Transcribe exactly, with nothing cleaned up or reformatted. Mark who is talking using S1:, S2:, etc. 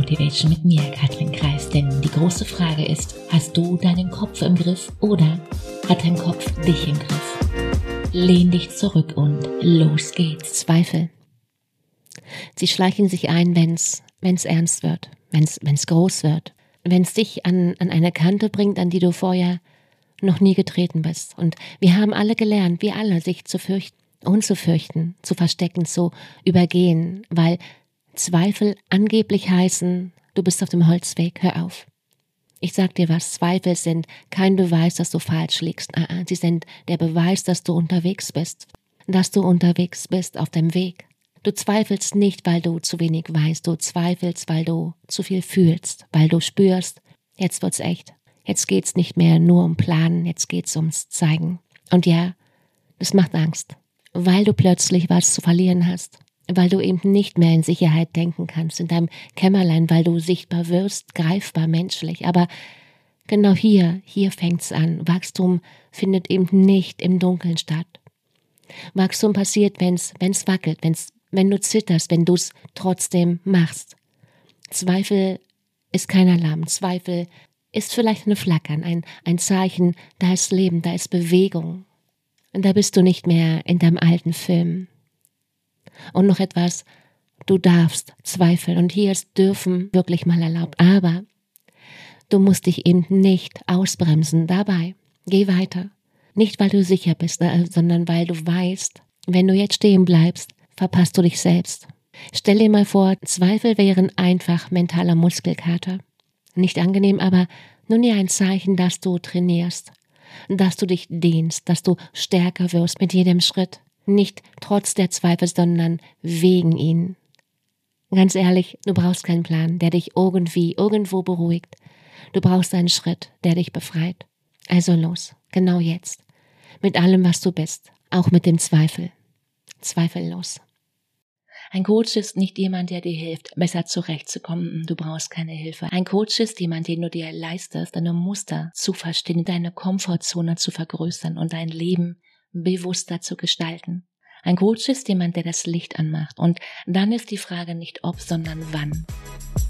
S1: Motivation mit mir, Katrin Kreis. Denn die große Frage ist, hast du deinen Kopf im Griff oder hat dein Kopf dich im Griff? Lehn dich zurück und los geht's.
S2: Zweifel. Sie schleichen sich ein, wenn's, wenn's ernst wird, wenn's, wenn's groß wird, wenn's dich an, an eine Kante bringt, an die du vorher noch nie getreten bist. Und wir haben alle gelernt, wir alle, sich zu fürchten, unzufürchten, zu verstecken, zu übergehen, weil Zweifel angeblich heißen, du bist auf dem Holzweg, hör auf. Ich sag dir was, Zweifel sind kein Beweis, dass du falsch liegst. Sie sind der Beweis, dass du unterwegs bist, dass du unterwegs bist auf dem Weg. Du zweifelst nicht, weil du zu wenig weißt, du zweifelst, weil du zu viel fühlst, weil du spürst, jetzt wird's echt. Jetzt geht's nicht mehr nur um Planen, jetzt geht's ums Zeigen. Und ja, das macht Angst, weil du plötzlich was zu verlieren hast, weil du eben nicht mehr in Sicherheit denken kannst, in deinem Kämmerlein, weil du sichtbar wirst, greifbar, menschlich. Aber genau hier, hier fängt's an. Wachstum findet eben nicht im Dunkeln statt. Wachstum passiert, wenn's, wenn's wackelt, wenn's, wenn du zitterst, wenn du's trotzdem machst. Zweifel ist kein Alarm, Zweifel ist vielleicht ein Flackern, ein, ein Zeichen, da ist Leben, da ist Bewegung. Und da bist du nicht mehr in deinem alten Film. Und noch etwas, du darfst zweifeln und hier ist dürfen wirklich mal erlaubt, aber du musst dich eben nicht ausbremsen dabei. Geh weiter. Nicht, weil du sicher bist, sondern weil du weißt, wenn du jetzt stehen bleibst, verpasst du dich selbst. Stell dir mal vor, Zweifel wären einfach mentaler Muskelkater. Nicht angenehm, aber nun ja ein Zeichen, dass du trainierst, dass du dich dehnst, dass du stärker wirst mit jedem Schritt. Nicht trotz der Zweifel, sondern wegen ihnen. Ganz ehrlich, du brauchst keinen Plan, der dich irgendwie, irgendwo beruhigt. Du brauchst einen Schritt, der dich befreit. Also los, genau jetzt. Mit allem, was du bist, auch mit dem Zweifel. Zweifellos.
S1: Ein Coach ist nicht jemand, der dir hilft, besser zurechtzukommen. Du brauchst keine Hilfe. Ein Coach ist jemand, den du dir leistest, deine Muster zu verstehen, deine Komfortzone zu vergrößern und dein Leben bewusster zu gestalten. Ein Coach ist jemand, der das Licht anmacht. Und dann ist die Frage nicht ob, sondern wann.